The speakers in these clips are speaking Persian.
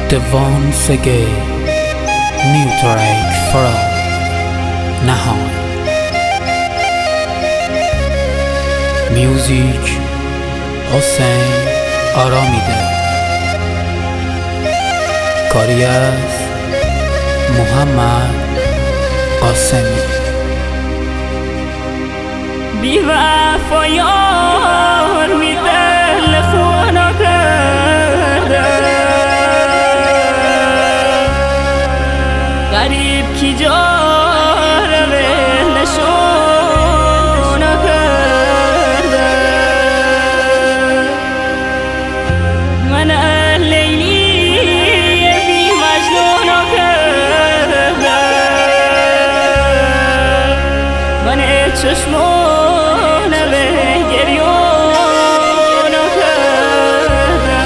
The once again new track from Nahan. Music حسین آرامیده. کاری از محمد قاسمی. بی وفا یار می تلفن کرده، غریب کی جار ولشون کرده. من لیلی بی مجنون کرده، من چشمون به گریون کرده.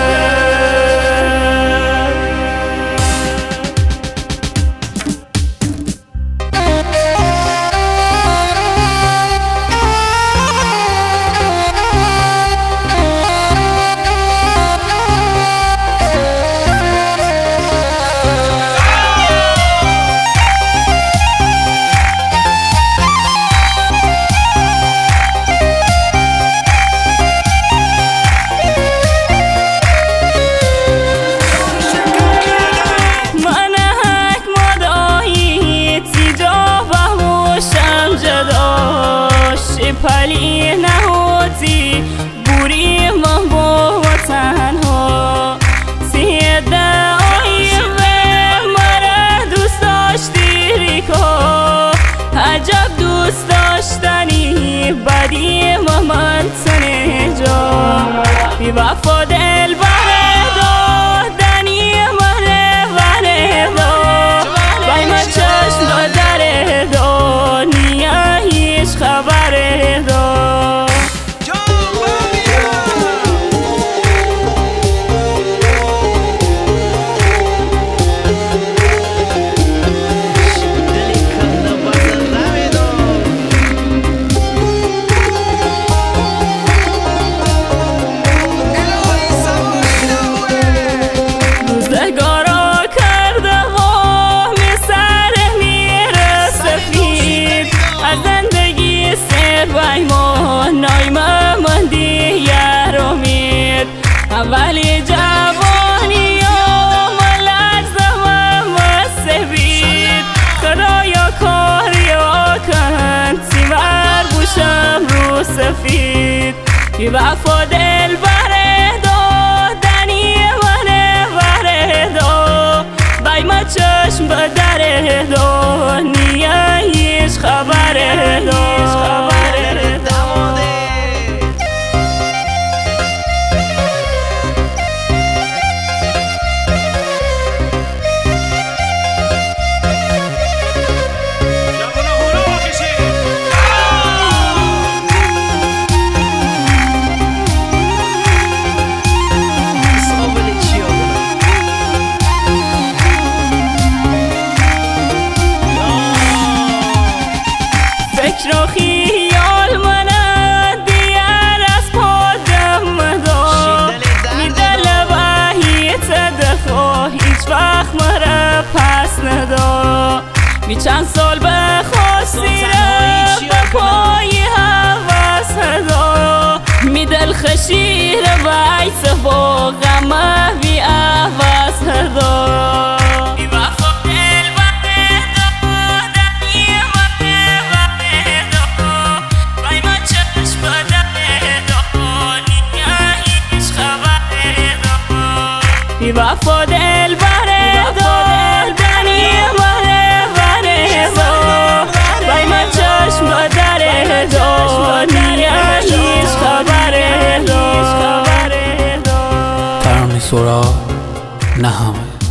پلی نهوتی بوری من با تنها سیده آیوه مرا دوست داشتی ریکو، عجب دوست داشتنی بدی من تنه جا. بی وفا دل بره دادنی مره بره دا، بای من چشم داره دنیا هیچ خبره دا. اولی جوانی و ملرزم مسبید، خدایا کاریا کن سیمر بوشم رو سفید. بی وفا دل بره دادنی منه بره دا، بای ما چشم بدره دنیا هیچ خبره دا. فکر و خیال منه دیگر از پادم دا، می دل بهیت دخوا هیچ وقت مرا پس ندا. می چند سال بخواستی به پای حوث هدا، می دل خشیر بیت با غمه بی عوض هدا. بی وفا دل بره دادنی مره بره دا، بای من چشم داره دنیا هیچ خبره دا. ترانه سورا نهان.